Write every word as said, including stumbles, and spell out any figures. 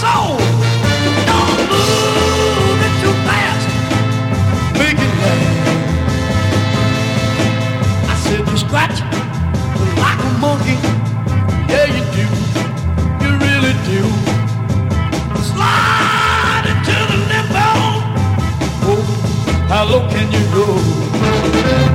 slow. Don't move it too fast. Make it last. I said you scratch like a monkey. Yeah, you do. You really do. Slide into the limbo. Oh, how low can you go?